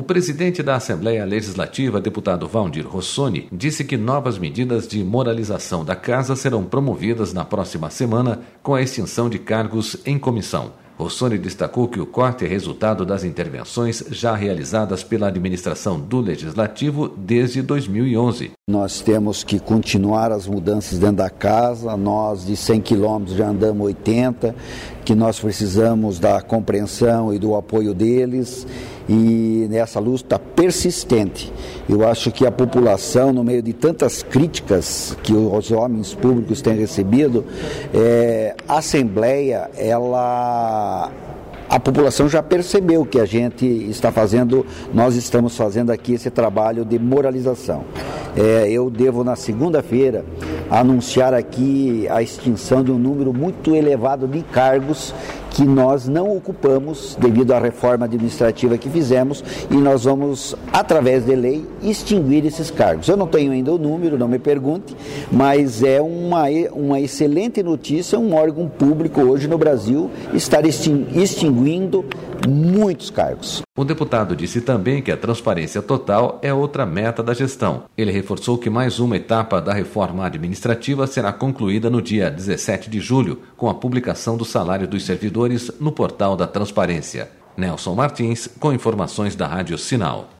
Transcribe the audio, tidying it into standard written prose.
O presidente da Assembleia Legislativa, deputado Valdir Rossoni, disse que novas medidas de moralização da Casa serão promovidas na próxima semana com a extinção de cargos em comissão. Rossoni destacou que o corte é resultado das intervenções já realizadas pela administração do Legislativo desde 2011. Nós temos que continuar as mudanças dentro da casa, nós de 100 quilômetros já andamos 80, que nós precisamos da compreensão e do apoio deles, e nessa luta persistente. Eu acho que a população, no meio de tantas críticas que os homens públicos têm recebido, a Assembleia, a população já percebeu que a gente está fazendo, nós estamos fazendo aqui esse trabalho de moralização. Eu devo, na segunda-feira, anunciar aqui a extinção de um número muito elevado de cargos que nós não ocupamos devido à reforma administrativa que fizemos, e nós vamos, através de lei, extinguir esses cargos. Eu não tenho ainda o número, não me pergunte, mas é uma excelente notícia um órgão público hoje no Brasil estar extinguindo muitos cargos. O deputado disse também que a transparência total é outra meta da gestão. Ele reforçou que mais uma etapa da reforma administrativa será concluída no dia 17 de julho, com a publicação do salário dos servidores no portal da Transparência. Nelson Martins, com informações da Rádio Sinal.